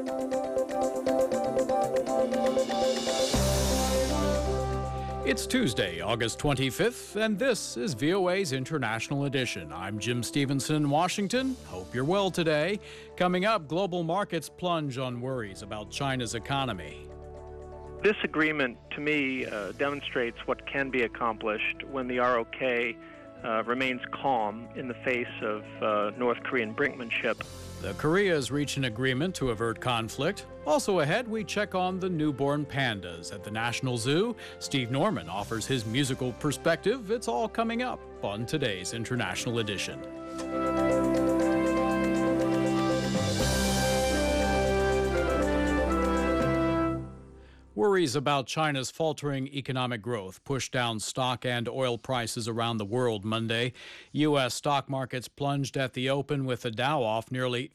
It's Tuesday, August 25th, and this is VOA's International Edition. I'm Jim Stevenson in Washington. Hope you're well today. Coming up, global markets plunge on worries about China's economy. This agreement, to me, demonstrates what can be accomplished when the ROK remains calm in the face of North Korean brinkmanship. The Koreas reach an agreement to avert conflict. Also ahead, we check on the newborn pandas at the National Zoo. Steve Norman offers his musical perspective. It's all coming up on today's International Edition. Worries about China's faltering economic growth pushed down stock and oil prices around the world Monday. U.S. stock markets plunged at the open with the Dow off nearly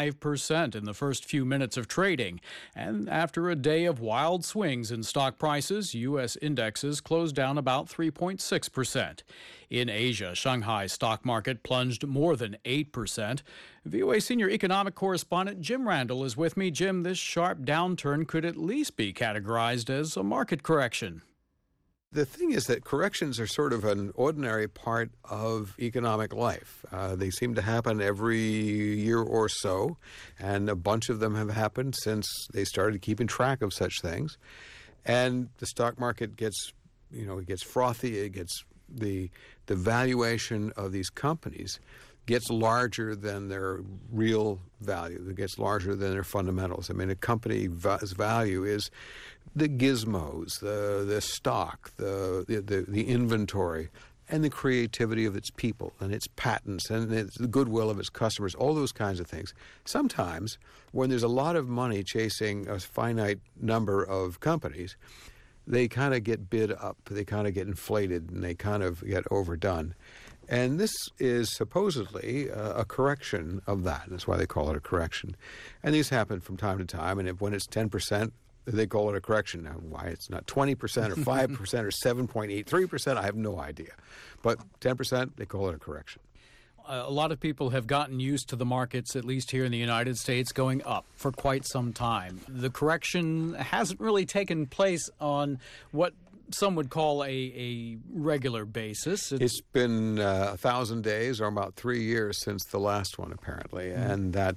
5% in the first few minutes of trading. And after a day of wild swings in stock prices, U.S. indexes closed down about 3.6%. In Asia, Shanghai stock market plunged more than 8%. VOA senior economic correspondent Jim Randall is with me. Jim, this sharp downturn could at least be categorized as a market correction. The thing is that corrections are sort of an ordinary part of economic life. They seem to happen every year or so, and a bunch of them have happened since they started keeping track of such things. And the stock market gets, it gets frothy. It gets the valuation of these companies gets larger than their real value. It gets larger than their fundamentals. I mean, a company's value is the gizmos, the stock, the inventory, and the creativity of its people and its patents and the goodwill of its customers, all those kinds of things. Sometimes, when there's a lot of money chasing a finite number of companies, they kind of get bid up, they kind of get inflated, and they kind of get overdone. And this is supposedly a correction of that. That's why they call it a correction. And these happen from time to time, and when it's 10%, they call it a correction. Now, why it's not 20% or 5% or 7.83%, I have no idea. But 10%, they call it a correction. A lot of people have gotten used to the markets, at least here in the United States, going up for quite some time. The correction hasn't really taken place on what some would call a regular basis. It's been 1,000 days, or about 3 years since the last one, apparently. And that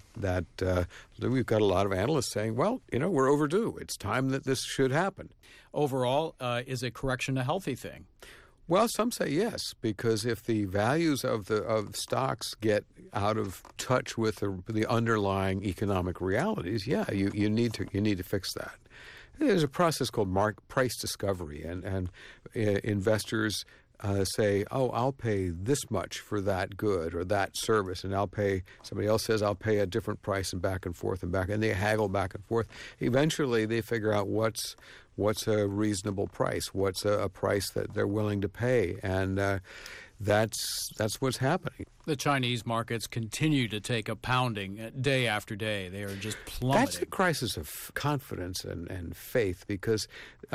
we've got a lot of analysts saying, well, we're overdue. It's time that this should happen. Overall, is a correction a healthy thing? Well, some say yes, because if the values of stocks get out of touch with the underlying economic realities, you need to fix that. There's a process called price discovery, and investors say, oh, I'll pay this much for that good or that service, and somebody else says I'll pay a different price, and back and forth and back, and they haggle back and forth. Eventually, they figure out what's a reasonable price, what's a price that they're willing to pay, and that's what's happening. The Chinese markets continue to take a pounding day after day. They are just plummeting. That's a crisis of confidence and faith, because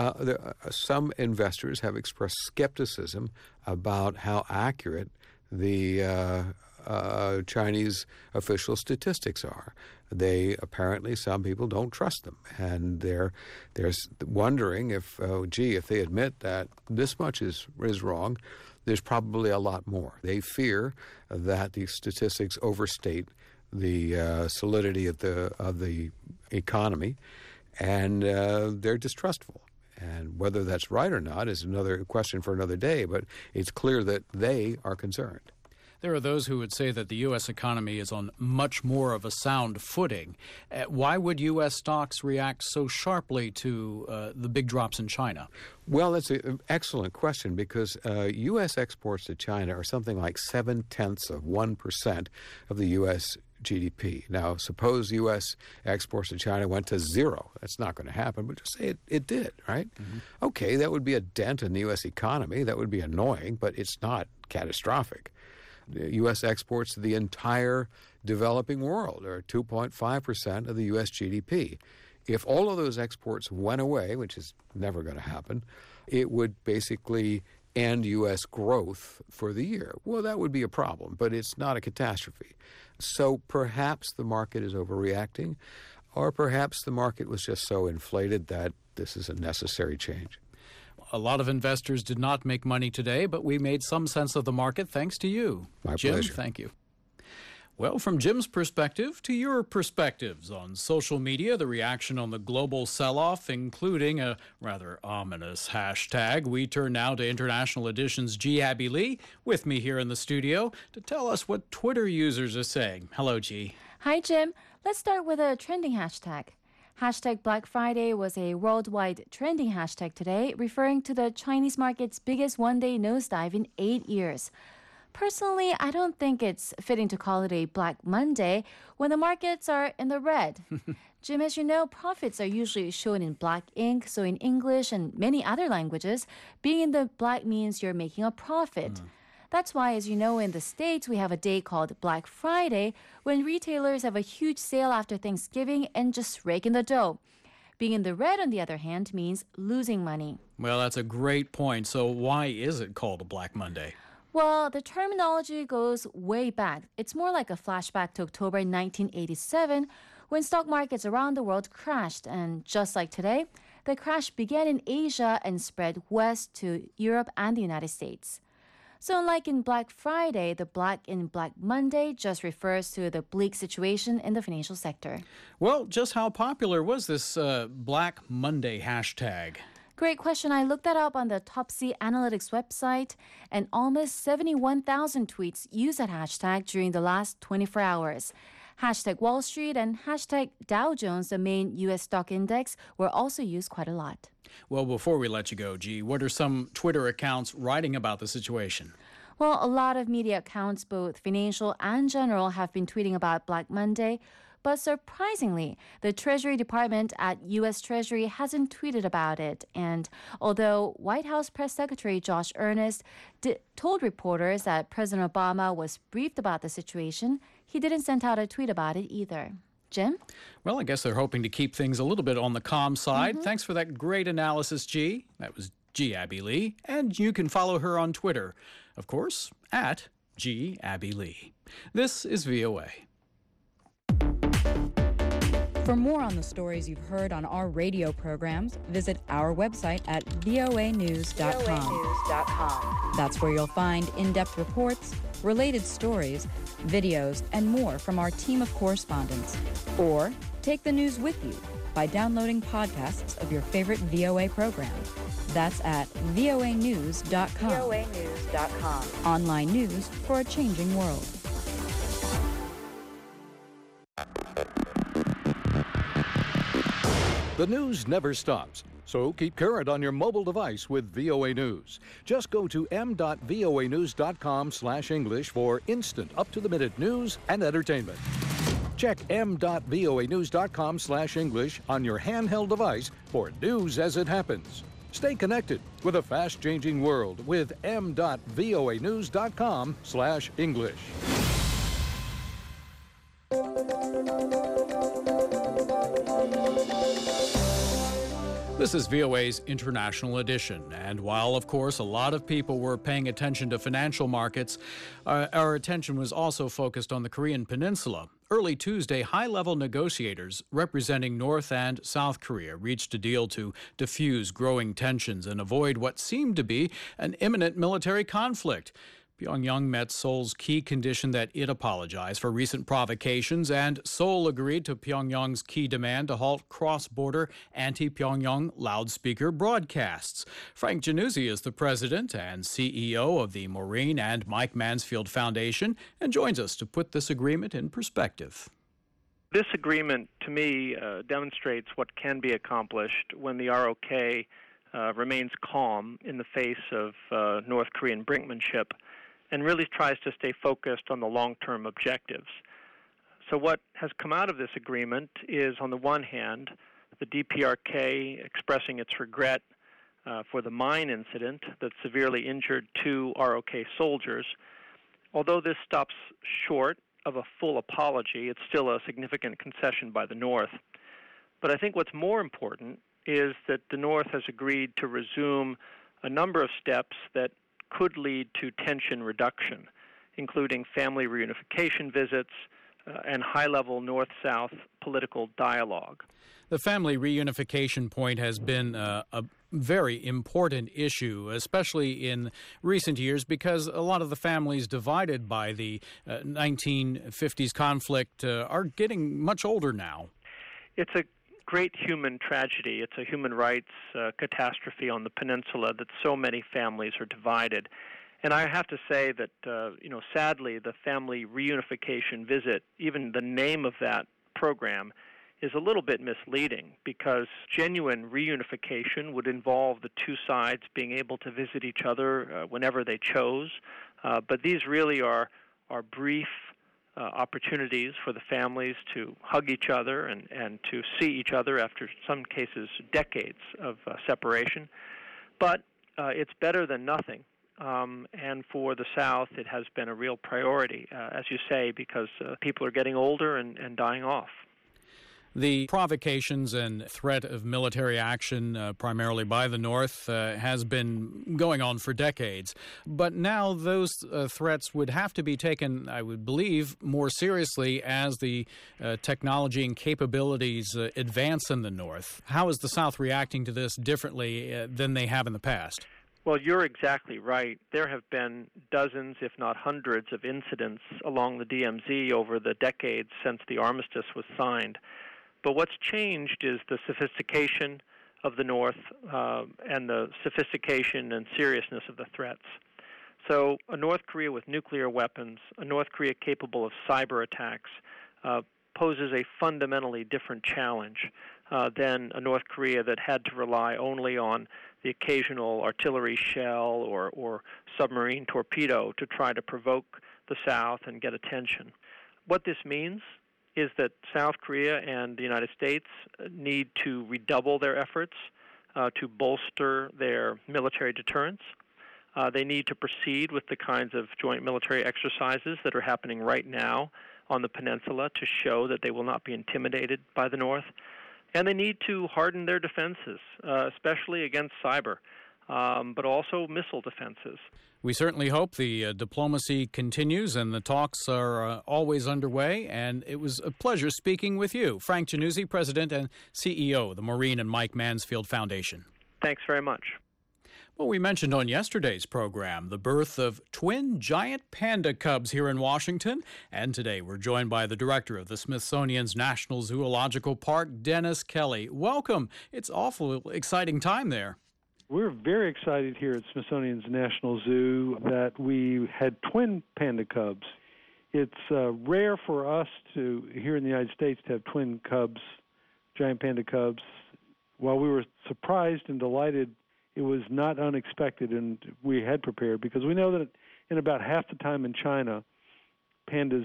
some investors have expressed skepticism about how accurate the Chinese official statistics are. Some people don't trust them, and they're wondering if they admit that this much is wrong, there's probably a lot more. They fear that the statistics overstate the solidity of the economy, and they're distrustful. And whether that's right or not is another question for another day, but it's clear that they are concerned. There are those who would say that the U.S. economy is on much more of a sound footing. Why would U.S. stocks react so sharply to the big drops in China? Well, that's an excellent question, because U.S. exports to China are something like 0.7% of the U.S. GDP. Now, suppose U.S. exports to China went to zero. That's not going to happen, but just say it did, right? Mm-hmm. Okay, that would be a dent in the U.S. economy. That would be annoying, but it's not catastrophic. U.S. exports to the entire developing world are 2.5% of the U.S. GDP. If all of those exports went away, which is never going to happen, it would basically end U.S. growth for the year. Well, that would be a problem, but it's not a catastrophe. So perhaps the market is overreacting. Or perhaps the market was just so inflated that this is a necessary change. A lot of investors did not make money today, but we made some sense of the market thanks to you. My Jim, pleasure. Thank you. Well, from Jim's perspective to your perspectives on social media, the reaction on the global sell-off, including a rather ominous hashtag. We turn now to International Edition's G. Abby Lee with me here in the studio to tell us what Twitter users are saying. Hello, G. Hi, Jim. Let's start with a trending hashtag. Hashtag Black Friday was a worldwide trending hashtag today, referring to the Chinese market's biggest one-day nosedive in 8 years. Personally, I don't think it's fitting to call it a Black Monday when the markets are in the red. Jim, as you know, profits are usually shown in black ink, so in English and many other languages, being in the black means you're making a profit. That's why, as you know, in the States, we have a day called Black Friday when retailers have a huge sale after Thanksgiving and just rake in the dough. Being in the red, on the other hand, means losing money. Well, that's a great point. So why is it called a Black Monday? Well, the terminology goes way back. It's more like a flashback to October 1987 when stock markets around the world crashed. And just like today, the crash began in Asia and spread west to Europe and the United States. So unlike in Black Friday, the black in Black Monday just refers to the bleak situation in the financial sector. Well, just how popular was this Black Monday hashtag? Great question. I looked that up on the Topsy Analytics website, and almost 71,000 tweets used that hashtag during the last 24 hours. Hashtag Wall Street and hashtag Dow Jones, the main U.S. stock index, were also used quite a lot. Well, before we let you go, G, what are some Twitter accounts writing about the situation? Well, a lot of media accounts, both financial and general, have been tweeting about Black Monday. But surprisingly, the Treasury Department at U.S. Treasury hasn't tweeted about it. And although White House Press Secretary Josh Earnest told reporters that President Obama was briefed about the situation, he didn't send out a tweet about it either. Jim? Well, I guess they're hoping to keep things a little bit on the calm side. Thanks for that great analysis, G. That was G. Abby Lee. And you can follow her on Twitter, of course, at G. Abby Lee. This is VOA. For more on the stories you've heard on our radio programs, visit our website at voanews.com. That's where you'll find in-depth reports, related stories, videos, and more from our team of correspondents. Or take the news with you by downloading podcasts of your favorite VOA program. That's at voanews.com. Online news for a changing world. The news never stops, so keep current on your mobile device with VOA News. Just go to m.voanews.com/English for instant, up-to-the-minute news and entertainment. Check m.voanews.com/English on your handheld device for news as it happens. Stay connected with a fast-changing world with m.voanews.com/English. This is VOA's International Edition, and while, of course, a lot of people were paying attention to financial markets, our attention was also focused on the Korean Peninsula. Early Tuesday, high-level negotiators representing North and South Korea reached a deal to diffuse growing tensions and avoid what seemed to be an imminent military conflict. Pyongyang met Seoul's key condition that it apologize for recent provocations, and Seoul agreed to Pyongyang's key demand to halt cross-border anti-Pyongyang loudspeaker broadcasts. Frank Januzzi is the president and CEO of the Maureen and Mike Mansfield Foundation and joins us to put this agreement in perspective. This agreement, to me, demonstrates what can be accomplished when the ROK remains calm in the face of North Korean brinkmanship and really tries to stay focused on the long-term objectives. So what has come out of this agreement is, on the one hand, the DPRK expressing its regret for the mine incident that severely injured 2 ROK soldiers. Although this stops short of a full apology, it's still a significant concession by the North. But I think what's more important is that the North has agreed to resume a number of steps that could lead to tension reduction, including family reunification visits, and high-level North-South political dialogue. The family reunification point has been a very important issue, especially in recent years, because a lot of the families divided by the 1950s conflict are getting much older now. It's a great human tragedy. It's a human rights catastrophe on the peninsula that so many families are divided. And I have to say that, sadly, the family reunification visit, even the name of that program, is a little bit misleading, because genuine reunification would involve the two sides being able to visit each other whenever they chose. But these really are brief opportunities for the families to hug each other and to see each other after, some cases, decades of separation. But it's better than nothing. And for the South, it has been a real priority, as you say, because people are getting older and dying off. The provocations and threat of military action, primarily by the North, has been going on for decades. But now those threats would have to be taken, I would believe, more seriously as the technology and capabilities advance in the North. How is the South reacting to this differently than they have in the past? Well, you're exactly right. There have been dozens, if not hundreds, of incidents along the DMZ over the decades since the armistice was signed. But what's changed is the sophistication of the North and the sophistication and seriousness of the threats. So a North Korea with nuclear weapons, a North Korea capable of cyber attacks, poses a fundamentally different challenge than a North Korea that had to rely only on the occasional artillery shell or submarine torpedo to try to provoke the South and get attention. What this means is that South Korea and the United States need to redouble their efforts to bolster their military deterrence. They need to proceed with the kinds of joint military exercises that are happening right now on the peninsula to show that they will not be intimidated by the North. And they need to harden their defenses, especially against cyber, but also missile defenses. We certainly hope the diplomacy continues and the talks are always underway. And it was a pleasure speaking with you, Frank Januzzi, President and CEO of the Maureen and Mike Mansfield Foundation. Thanks very much. Well, we mentioned on yesterday's program the birth of twin giant panda cubs here in Washington. And today we're joined by the director of the Smithsonian's National Zoological Park, Dennis Kelly. Welcome. It's an awful exciting time there. We're very excited here at Smithsonian's National Zoo that we had twin panda cubs. It's rare for us here in the United States to have twin cubs, giant panda cubs. While we were surprised and delighted, it was not unexpected, and we had prepared, because we know that in about half the time in China, pandas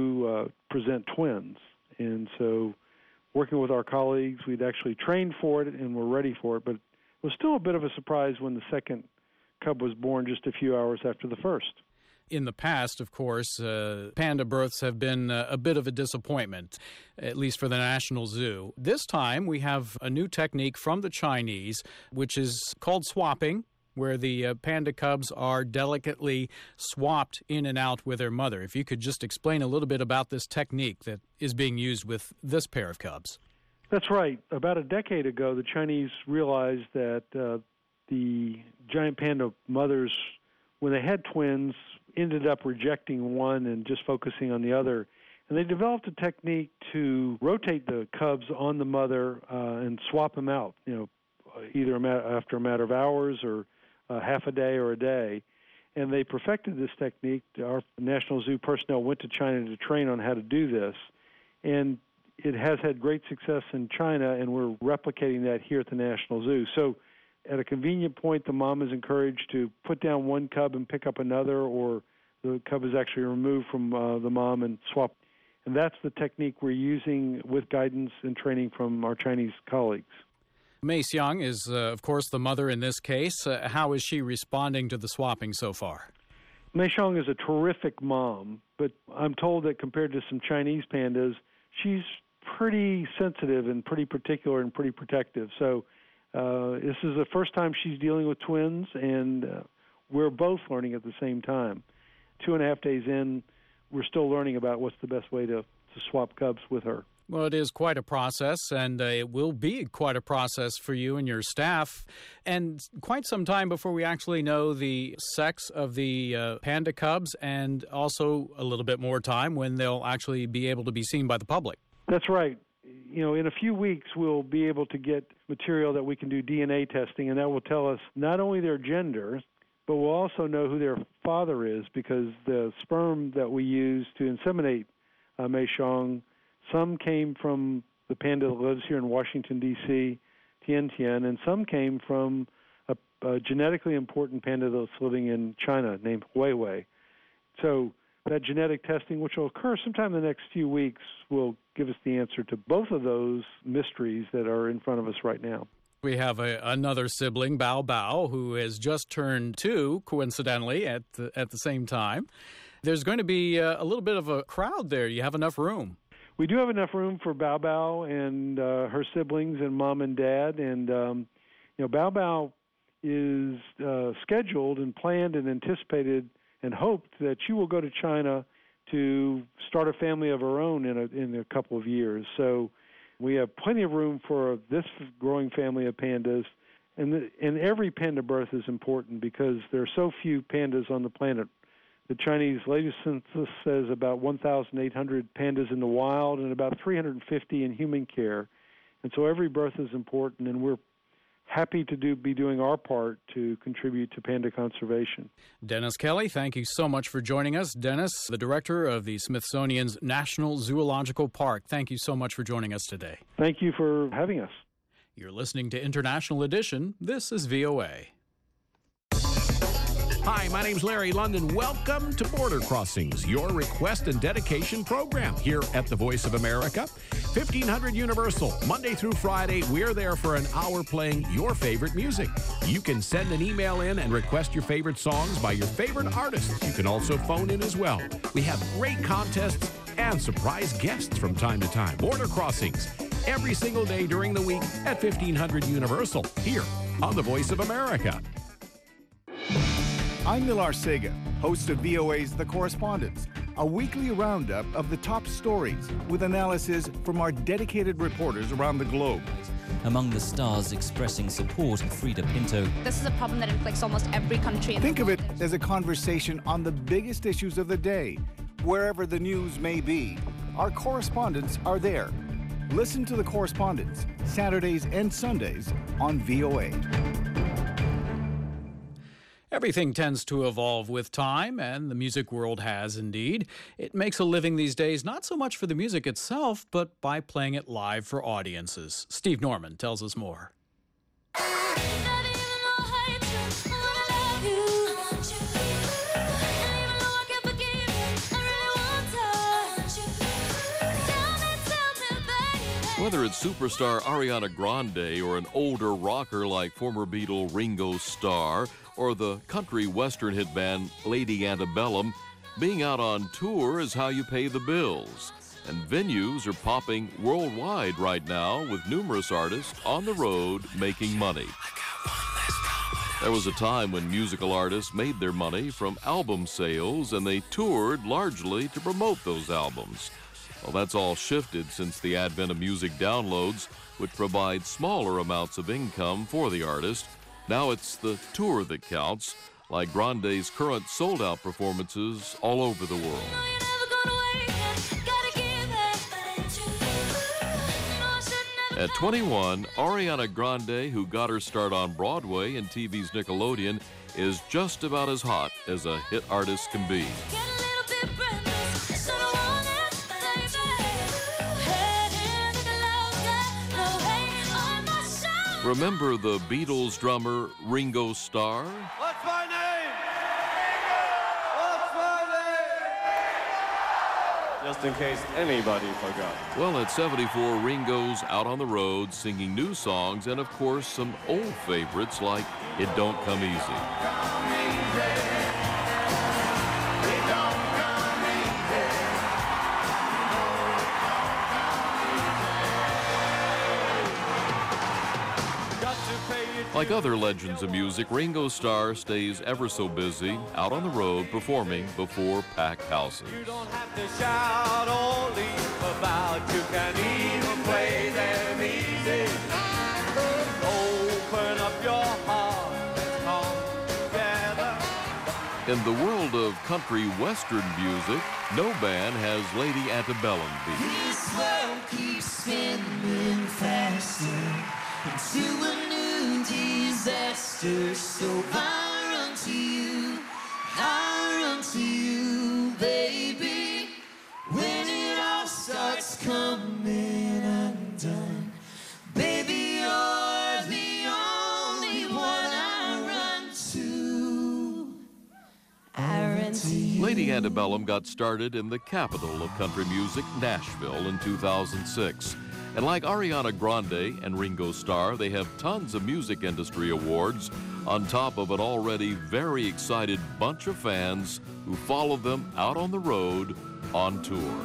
do present twins. And so working with our colleagues, we'd actually trained for it and were ready for it, but it was still a bit of a surprise when the second cub was born just a few hours after the first. In the past, of course, panda births have been a bit of a disappointment, at least for the National Zoo. This time, we have a new technique from the Chinese, which is called swapping, where the panda cubs are delicately swapped in and out with their mother. If you could just explain a little bit about this technique that is being used with this pair of cubs. That's right. About a decade ago, the Chinese realized that the giant panda mothers, when they had twins, ended up rejecting one and just focusing on the other. And they developed a technique to rotate the cubs on the mother and swap them out, either after a matter of hours or half a day or a day. And they perfected this technique. Our National Zoo personnel went to China to train on how to do this. And it has had great success in China, and we're replicating that here at the National Zoo. So at a convenient point, the mom is encouraged to put down one cub and pick up another, or the cub is actually removed from the mom and swap. And that's the technique we're using with guidance and training from our Chinese colleagues. Mei Xiang is, of course, the mother in this case. How is she responding to the swapping so far? Mei Xiang is a terrific mom, but I'm told that compared to some Chinese pandas, she's pretty sensitive and pretty particular and pretty protective. So this is the first time she's dealing with twins, and we're both learning at the same time. 2.5 days in, we're still learning about what's the best way to to swap cubs with her. Well, it is quite a process, and it will be quite a process for you and your staff, and quite some time before we actually know the sex of the panda cubs, and also a little bit more time when they'll actually be able to be seen by the public. That's right. You know, in a few weeks, we'll be able to get material that we can do DNA testing, and that will tell us not only their gender, but we'll also know who their father is, because the sperm that we use to inseminate Meishong, some came from the panda that lives here in Washington, D.C., Tian Tian, and some came from a genetically important panda that's living in China named Weiwei. So that genetic testing, which will occur sometime in the next few weeks, will give us the answer to both of those mysteries that are in front of us right now. We have another sibling, Bao Bao, who has just turned 2, coincidentally, at the same time. There's going to be a little bit of a crowd there. You have enough room? We do have enough room for Bao Bao and her siblings and mom and dad. And, Bao Bao is scheduled and planned and anticipated and hoped that she will go to China to start a family of her own in a couple of years. So we have plenty of room for this growing family of pandas. And every panda birth is important because there are so few pandas on the planet. The Chinese latest census says about 1,800 pandas in the wild and about 350 in human care. And so every birth is important, and we're happy to be doing our part to contribute to panda conservation. Dennis Kelly, thank you so much for joining us. Dennis, the director of the Smithsonian's National Zoological Park, thank you so much for joining us today. Thank you for having us. You're listening to International Edition. This is VOA. Hi, my name's Larry London. Welcome to Border Crossings, your request and dedication program here at the Voice of America. 1500 Universal, Monday through Friday, we're there for an hour playing your favorite music. You can send an email in and request your favorite songs by your favorite artists. You can also phone in as well. We have great contests and surprise guests from time to time. Border Crossings, every single day during the week at 1500 Universal, here on the Voice of America. I'm Millar Sega, host of VOA's The Correspondents, a weekly roundup of the top stories with analysis from our dedicated reporters around the globe. Among the stars expressing support, Frida Pinto. This is a problem that inflicts almost every country in the world. Think of it as a conversation on the biggest issues of the day. Wherever the news may be, our correspondents are there. Listen to The Correspondents, Saturdays and Sundays on VOA. Everything tends to evolve with time, and the music world has indeed. It makes a living these days not so much for the music itself, but by playing it live for audiences. Steve Norman tells us more. Whether it's superstar Ariana Grande or an older rocker like former Beatle Ringo Starr or the country western hit band Lady Antebellum, being out on tour is how you pay the bills. And venues are popping worldwide right now with numerous artists on the road making money. There was a time when musical artists made their money from album sales, and they toured largely to promote those albums. Well, that's all shifted since the advent of music downloads, which provide smaller amounts of income for the artist. Now it's the tour that counts, like Grande's current sold-out performances all over the world. At 21, Ariana Grande, who got her start on Broadway and TV's Nickelodeon, is just about as hot as a hit artist can be. Remember the Beatles drummer Ringo Starr? What's my name? What's my name? Just in case anybody forgot. Well, at 74, Ringo's out on the road singing new songs and, of course, some old favorites like It Don't Come Easy. Like other legends of music, Ringo Starr stays ever so busy, out on the road performing before packed houses. You don't have to shout or leave a about. You can even play them easy. Open up your heart and come together. In the world of country western music, no band has Lady Antebellum beat. This world keeps spinning faster into a new disaster. So I run to you, baby. When it all starts coming undone, baby, you're the only one I run to. Lady Antebellum got started in the capital of country music, Nashville, in 2006. And like Ariana Grande and Ringo Starr, they have tons of music industry awards on top of an already very excited bunch of fans who follow them out on the road on tour.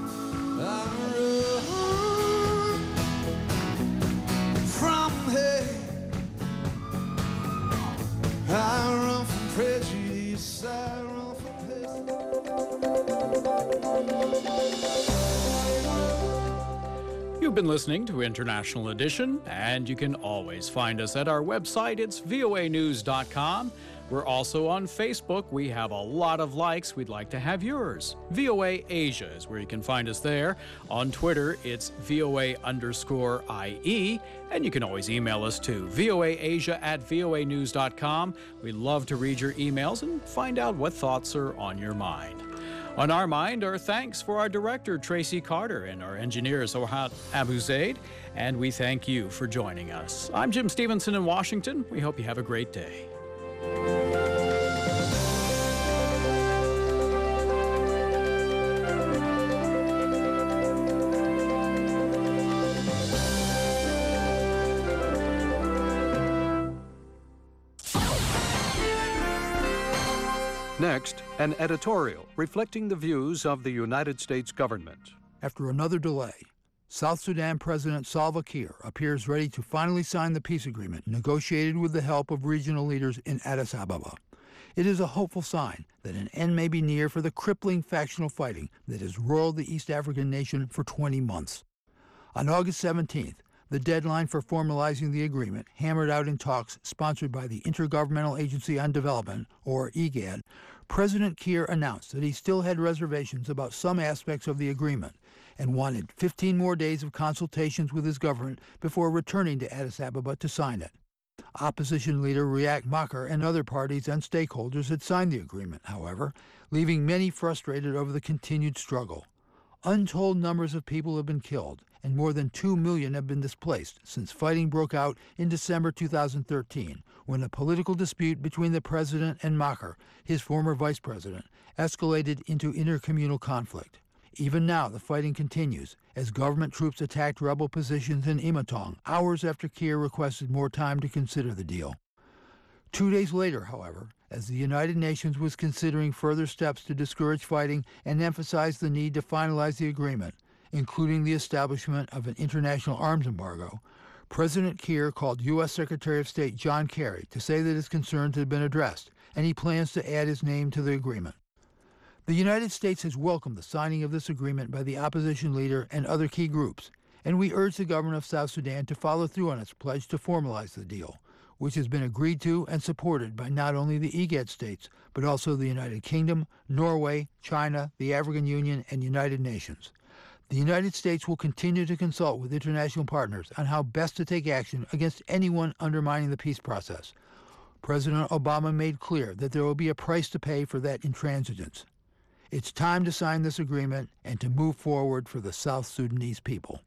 From here, I run from prejudice, I run from You've been listening to International Edition, and you can always find us at our website. It's voanews.com. We're also on Facebook. We have a lot of likes. We'd like to have yours. VOA Asia is where you can find us there. On Twitter, it's VOA_IE, and you can always email us too, voaasia@voanews.com. We love to read your emails and find out what thoughts are on your mind. On our mind are thanks for our director, Tracy Carter, and our engineer, Zohat Abuzaid, and we thank you for joining us. I'm Jim Stevenson in Washington. We hope you have a great day. Next, an editorial reflecting the views of the United States government. After another delay, South Sudan President Salva Kiir appears ready to finally sign the peace agreement negotiated with the help of regional leaders in Addis Ababa. It is a hopeful sign that an end may be near for the crippling factional fighting that has roiled the East African nation for 20 months. On August 17th, the deadline for formalizing the agreement, hammered out in talks sponsored by the Intergovernmental Agency on Development, or IGAD, President Kiir announced that he still had reservations about some aspects of the agreement and wanted 15 more days of consultations with his government before returning to Addis Ababa to sign it. Opposition leader Riek Machar and other parties and stakeholders had signed the agreement, however, leaving many frustrated over the continued struggle. Untold numbers of people have been killed, and more than 2 million have been displaced since fighting broke out in December 2013, when a political dispute between the president and Machar, his former vice president, escalated into intercommunal conflict. Even now, the fighting continues as government troops attacked rebel positions in Imatong hours after Kiir requested more time to consider the deal. 2 days later, however, as the United Nations was considering further steps to discourage fighting and emphasize the need to finalize the agreement, including the establishment of an international arms embargo, President Kiir called U.S. Secretary of State John Kerry to say that his concerns had been addressed, and he plans to add his name to the agreement. The United States has welcomed the signing of this agreement by the opposition leader and other key groups, and we urge the government of South Sudan to follow through on its pledge to formalize the deal, which has been agreed to and supported by not only the IGAD states, but also the United Kingdom, Norway, China, the African Union, and United Nations. The United States will continue to consult with international partners on how best to take action against anyone undermining the peace process. President Obama made clear that there will be a price to pay for that intransigence. It's time to sign this agreement and to move forward for the South Sudanese people.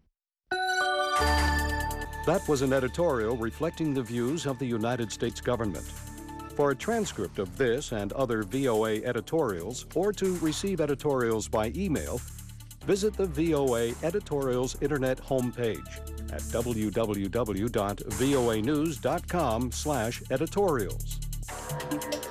That was an editorial reflecting the views of the United States government. For a transcript of this and other VOA editorials, or to receive editorials by email, visit the VOA Editorials Internet homepage at www.voanews.com/editorials.